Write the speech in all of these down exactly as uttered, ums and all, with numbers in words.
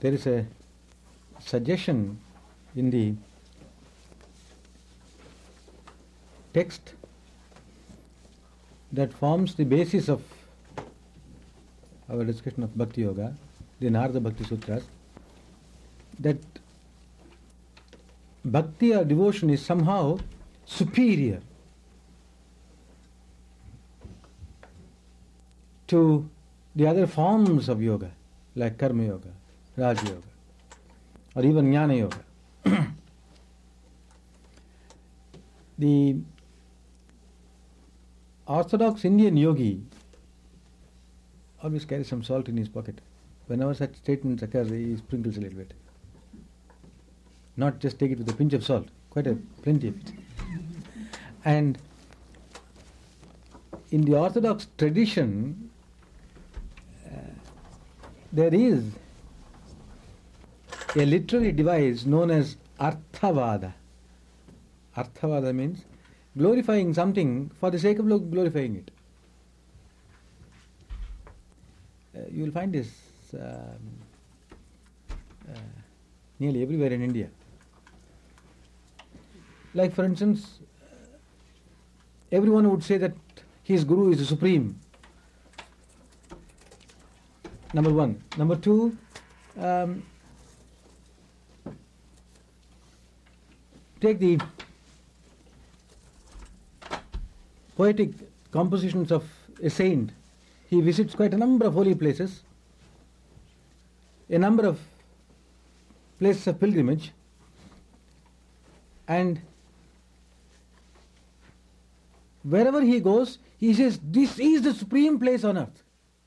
there is a suggestion in the text that forms the basis of our discussion of Bhakti Yoga, the Narada Bhakti Sutras, that Bhakti or devotion is somehow superior to the other forms of yoga, like Karma Yoga, Raja Yoga, or even Jnana Yoga. The orthodox Indian yogi always carries some salt in his pocket. Whenever such statements occur, he sprinkles a little bit. Not just take it with a pinch of salt, quite a plenty of it. And in the orthodox tradition, uh, there is a literary device known as Arthavada. Arthavada means glorifying something for the sake of glorifying it. Uh, you will find this um, uh, nearly everywhere in India. Like, for instance, uh, everyone would say that his guru is the supreme. Number one. Number two, um, take the poetic compositions of a saint. He visits quite a number of holy places, a number of places of pilgrimage, and wherever he goes, he says, this is the supreme place on earth.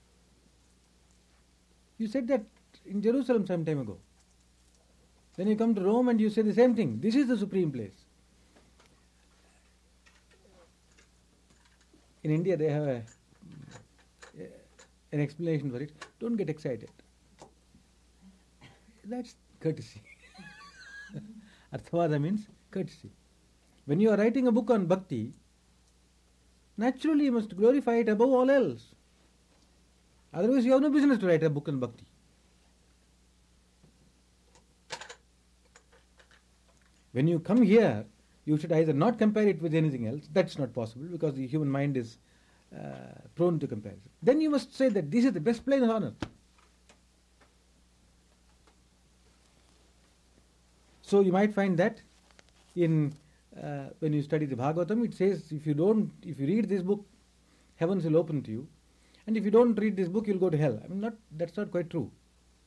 You said that in Jerusalem some time ago. Then you come to Rome and you say the same thing. This is the supreme place. In India they have a, an explanation for it. Don't get excited. That's courtesy. Arthavada means courtesy. When you are writing a book on bhakti, naturally you must glorify it above all else. Otherwise you have no business to write a book on bhakti. When you come here, you should either not compare it with anything else. That's not possible because the human mind is uh, prone to comparison. Then you must say that this is the best place on earth. So you might find that in uh, when you study the Bhagavatam, it says if you don't, if you read this book, heavens will open to you, and if you don't read this book, you'll go to hell. I mean, not that's not quite true.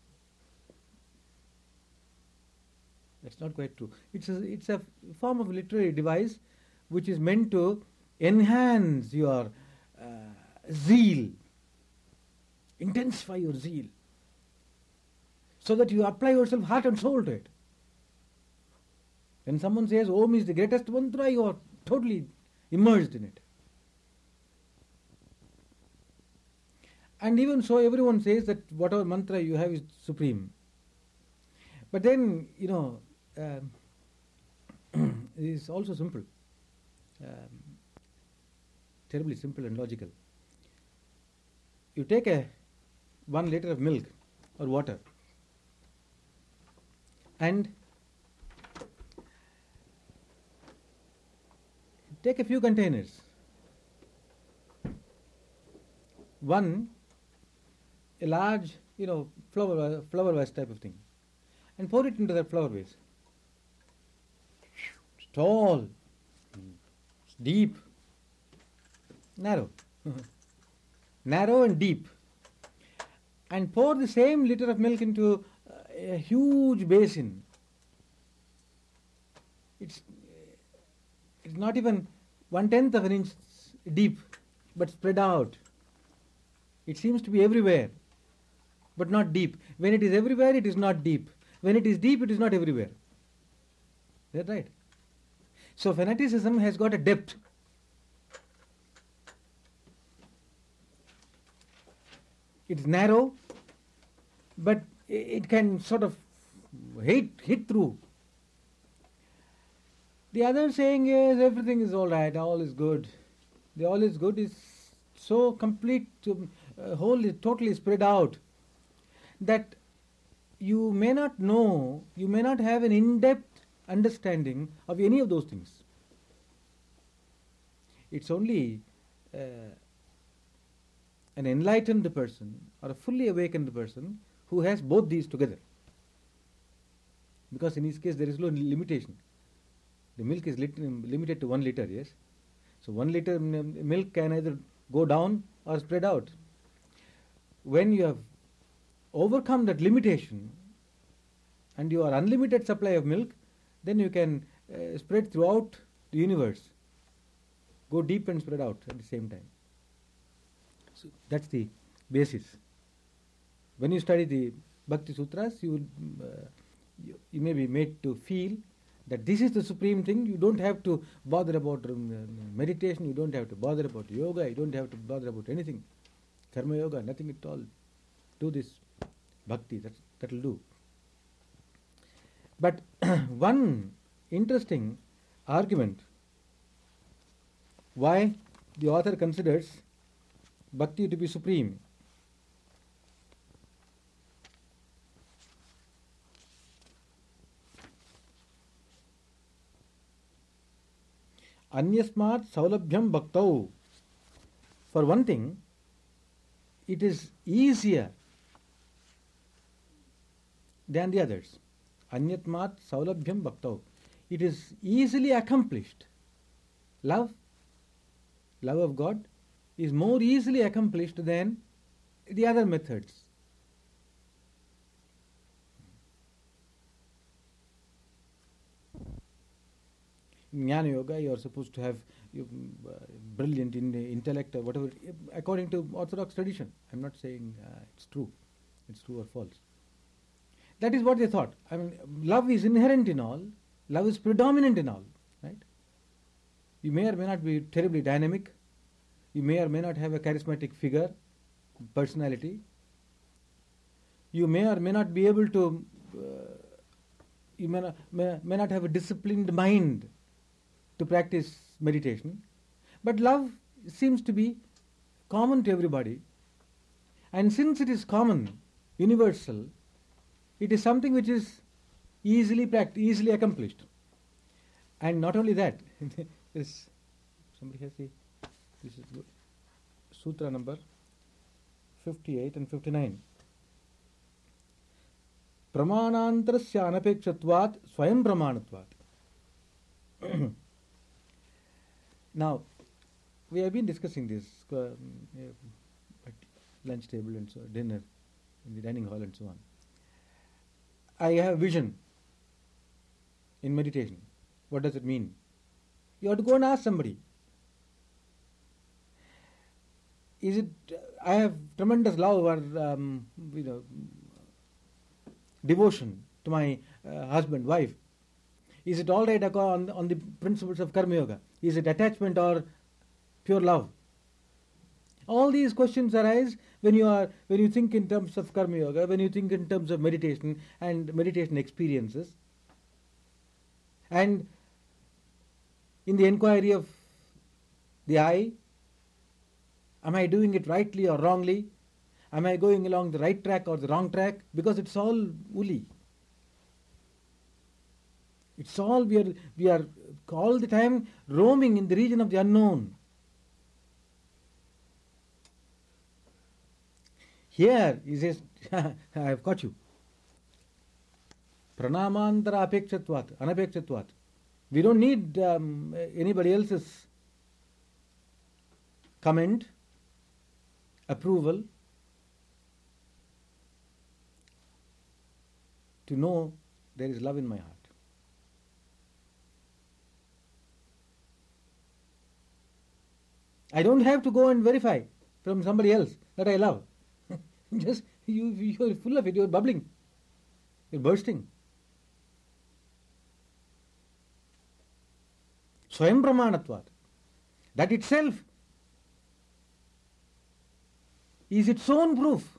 That's not quite true. It's a, it's a form of literary device which is meant to enhance your uh, zeal, intensify your zeal, so that you apply yourself heart and soul to it. When someone says Om is the greatest mantra, you are totally immersed in it. And even so, everyone says that whatever mantra you have is supreme. But then, you know, um, it is also simple. Um, terribly simple and logical. You take a one liter of milk or water and take a few containers. One, a large, you know, flower flower vase type of thing, and pour it into that flower vase. It's tall, it's deep, narrow, narrow and deep, and pour the same liter of milk into a huge basin. It's it's not even one tenth of an inch deep, but spread out. It seems to be everywhere, but not deep. When it is everywhere, it is not deep. When it is deep, it is not everywhere. Is that right? So fanaticism has got a depth. It's narrow, but it can sort of hit, hit through. The other saying is everything is all right, all is good. The all is good is so complete, uh, wholly, totally spread out that you may not know, you may not have an in-depth understanding of any of those things. It's only uh, an enlightened person or a fully awakened person who has both these together. Because in his case there is no limitation. The milk is lit- limited to one liter, yes? So one liter m- milk can either go down or spread out. When you have overcome that limitation and you are unlimited supply of milk, then you can uh, spread throughout the universe. Go deep and spread out at the same time. So that's the basis. When you study the Bhakti Sutras, you, will, uh, you, you may be made to feel that this is the supreme thing. You don't have to bother about um, meditation, you don't have to bother about yoga, you don't have to bother about anything. Karma yoga, nothing at all. Do this bhakti, that that will do. But one interesting argument why the author considers bhakti to be supreme. Anyasmat saulabhyam bhaktau. For one thing, it is easier than the others. Anyatmat saulabhyam bhaktau. It is easily accomplished. Love, love of God, is more easily accomplished than the other methods. In Jnana Yoga, you are supposed to have uh, brilliant in, intellect or whatever, according to orthodox tradition. I am not saying uh, it's true, it's true or false. That is what they thought. I mean, love is inherent in all, love is predominant in all, right? You may or may not be terribly dynamic, you may or may not have a charismatic figure, personality, you may or may not be able to, uh, you may not, may, may not have a disciplined mind to practice meditation, but love seems to be common to everybody, and since it is common, universal, it is something which is easily practiced, easily accomplished. And not only that, this, somebody has the, this is good, sutra number fifty-eight and fifty-nine. Pramanantarasya anapekshvatvat swayam pramanatvat. Now, we have been discussing this uh, at lunch table and so dinner, in the dining hall and so on. I have vision in meditation. What does it mean? You have to go and ask somebody. Is it, I have tremendous love or um, you know, devotion to my uh, husband, wife. Is it all right on, on the principles of Karma Yoga? Is it attachment or pure love? All these questions arise when you are when you think in terms of Karma Yoga, when you think in terms of meditation and meditation experiences. And in the inquiry of the I, am I doing it rightly or wrongly? Am I going along the right track or the wrong track? Because it's all woolly. It's all, we are, we are all the time roaming in the region of the unknown. Here he says, I have got you. Pranamantara apekshvatvat, anapekshvatvat. We don't need um, anybody else's comment, approval to know there is love in my heart. I don't have to go and verify from somebody else that I love. Just you, you are full of it. You are bubbling. You are bursting. Swayam pramanatvat. That itself is its own proof.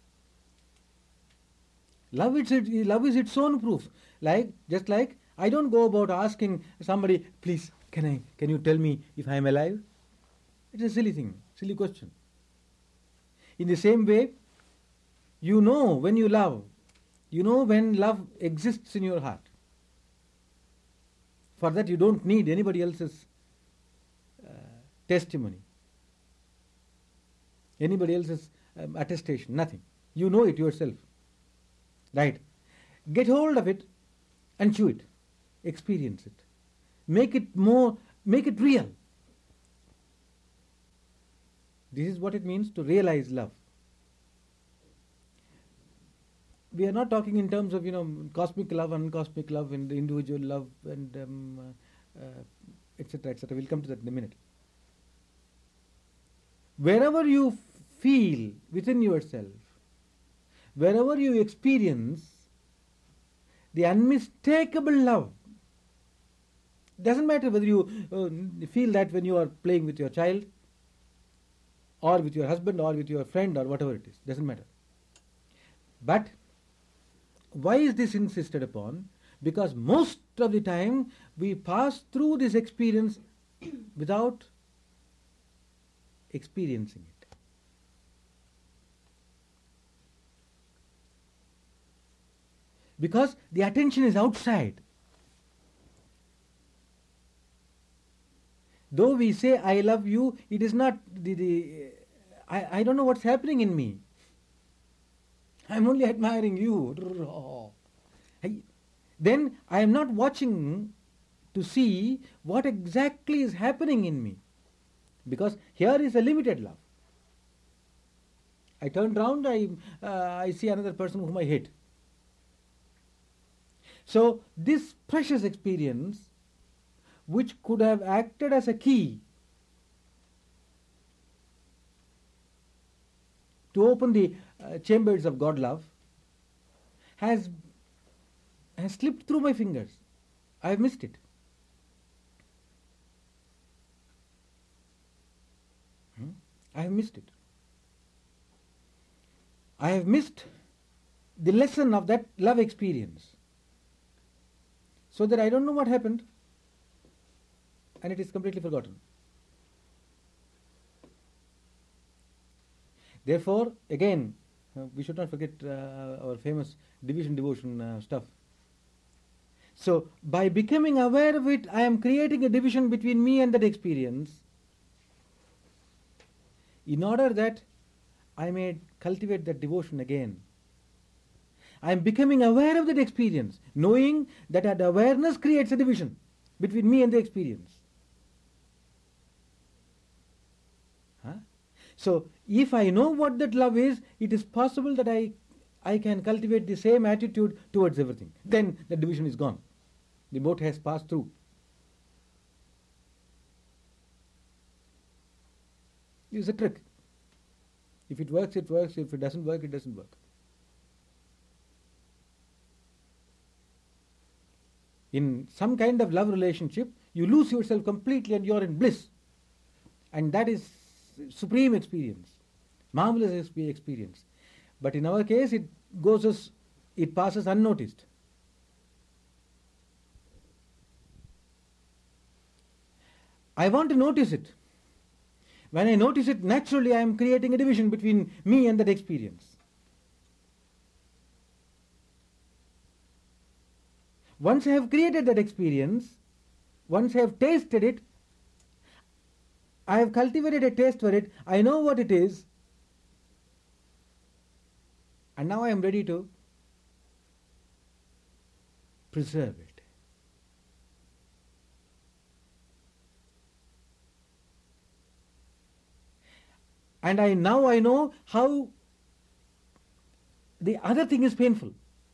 Love is, it, love is its own proof. Like, just like I don't go about asking somebody, please, can I, can you tell me if I am alive? It's a silly thing, silly question. In the same way, you know when you love, You know when love exists in your heart. For that you don't need anybody else's uh, testimony, anybody else's um, attestation, nothing. You know it yourself. Right? Get hold of it and chew it. Experience it. Make it more, make it real. This is what it means to realize love. We are not talking in terms of, you know, cosmic love, uncosmic love, and individual love, and um, uh, et cetera, et cetera. We'll come to that in a minute. Wherever you feel within yourself, wherever you experience the unmistakable love, doesn't matter whether you uh, feel that when you are playing with your child, or with your husband, or with your friend, or whatever it is, doesn't matter. But why is this insisted upon? Because most of the time we pass through this experience without experiencing it. Because the attention is outside. Though we say, I love you, it is not the, the I, I don't know what's happening in me. I'm only admiring you. I, then I am not watching to see what exactly is happening in me. Because here is a limited love. I turn round, I, uh, I see another person whom I hate. So this precious experience, which could have acted as a key to open the uh, chambers of God love, has, has slipped through my fingers. I have missed it. Hmm? I have missed it. I have missed the lesson of that love experience. So that I don't know what happened, and it is completely forgotten. Therefore, again, uh, we should not forget uh, our famous division devotion uh, stuff. So, by becoming aware of it, I am creating a division between me and that experience, in order that I may cultivate that devotion again. I am becoming aware of that experience, knowing that that awareness creates a division between me and the experience. Huh? So, if I know what that love is, it is possible that I, I can cultivate the same attitude towards everything. Then the division is gone. The boat has passed through. It is a trick. If it works, it works. If it doesn't work, it doesn't work. In some kind of love relationship, you lose yourself completely and you are in bliss. And that is supreme experience, marvelous experience. But in our case, it goes as, it passes unnoticed. I want to notice it. When I notice it, naturally I am creating a division between me and that experience. Once I have created that experience, once I have tasted it, I have cultivated a taste for it, I know what it is, and now I am ready to preserve it. And I now I know how the other thing is painful.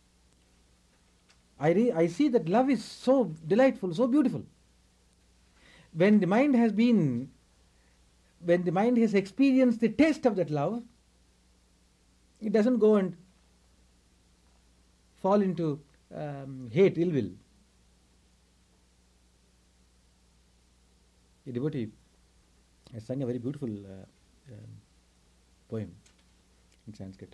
I, re, I see that love is so delightful, so beautiful. When the mind has been, when the mind has experienced the taste of that love, it doesn't go and fall into um, hate, ill will. A devotee has sung a very beautiful uh, um, poem in Sanskrit.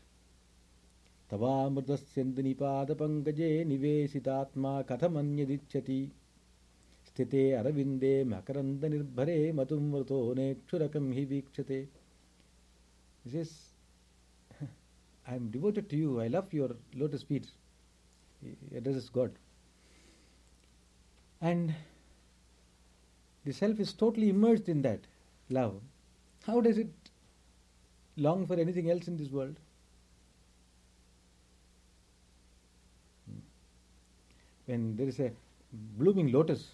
Tavamrtasyantanipadapankaje nivesitatma kathamanyadichyati sthite aravinde makaranda nirbhare matumvrto nekshurakam hi vikshate. He says, I am devoted to you, I love your lotus feet, He addresses God. And the self is totally immersed in that love. How does it long for anything else in this world? When there is a blooming lotus,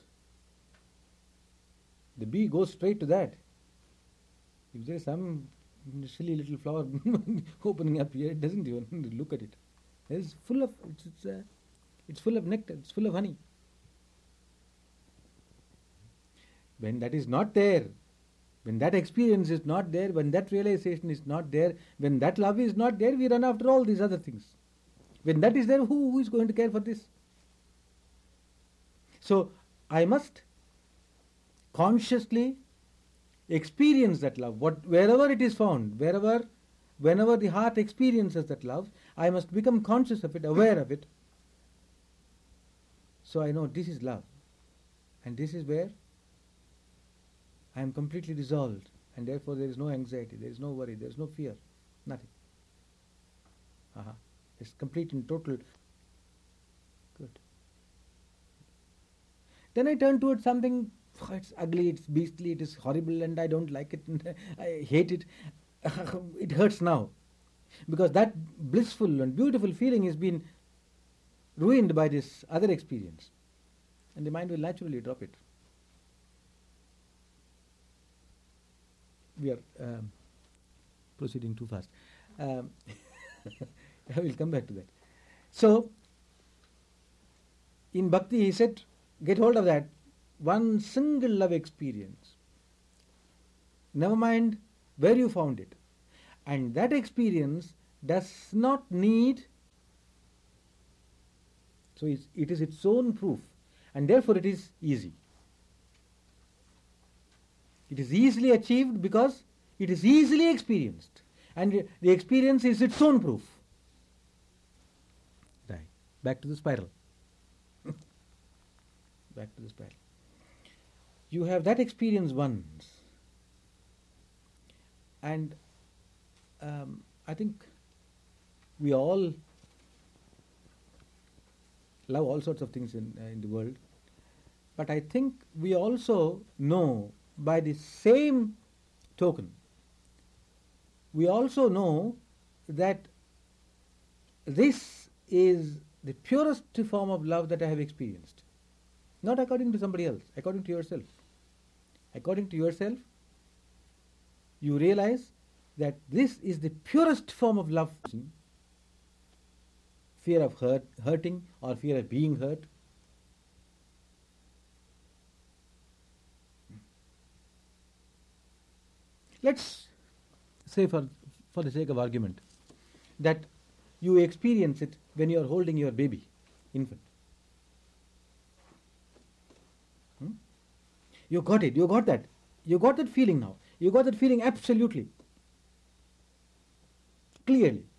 the bee goes straight to that. If there is some silly little flower opening up here, it doesn't even look at it. It's full of it's it's, uh, it's full of nectar. It's full of honey. When that is not there, when that experience is not there, when that realization is not there, when that love is not there, we run after all these other things. When that is there, who, who is going to care for this? So I must consciously experience that love, what, wherever it is found, wherever, whenever the heart experiences that love, I must become conscious of it, aware of it. So I know this is love, and this is where I am completely dissolved, and therefore there is no anxiety, there is no worry, there is no fear, nothing. Uh-huh. It's complete and total. Good. Then I turn towards something, oh, it's ugly, it's beastly, it is horrible, and I don't like it, and I hate it. It hurts now. Because that blissful and beautiful feeling has been ruined by this other experience. And the mind will naturally drop it. We are um, proceeding too fast. Um, I will come back to that. So, in Bhakti he said, get hold of that one single love experience. Never mind where you found it. And that experience does not need, so it's, it is its own proof, and therefore it is easy. It is easily achieved because it is easily experienced, and the experience is its own proof. Right. Back to the spiral. Back to the spiral. You have that experience once, and um, I think we all love all sorts of things in, uh, in the world, but I think we also know by the same token, we also know that this is the purest form of love that I have experienced. Not according to somebody else, according to yourself. According to yourself, you realize that this is the purest form of love. Fear of hurt, hurting or fear of being hurt. Let's say, for, for the sake of argument, that you experience it when you are holding your baby, infant. Hmm? You got it, you got that. You got that feeling now. You got that feeling absolutely, clearly.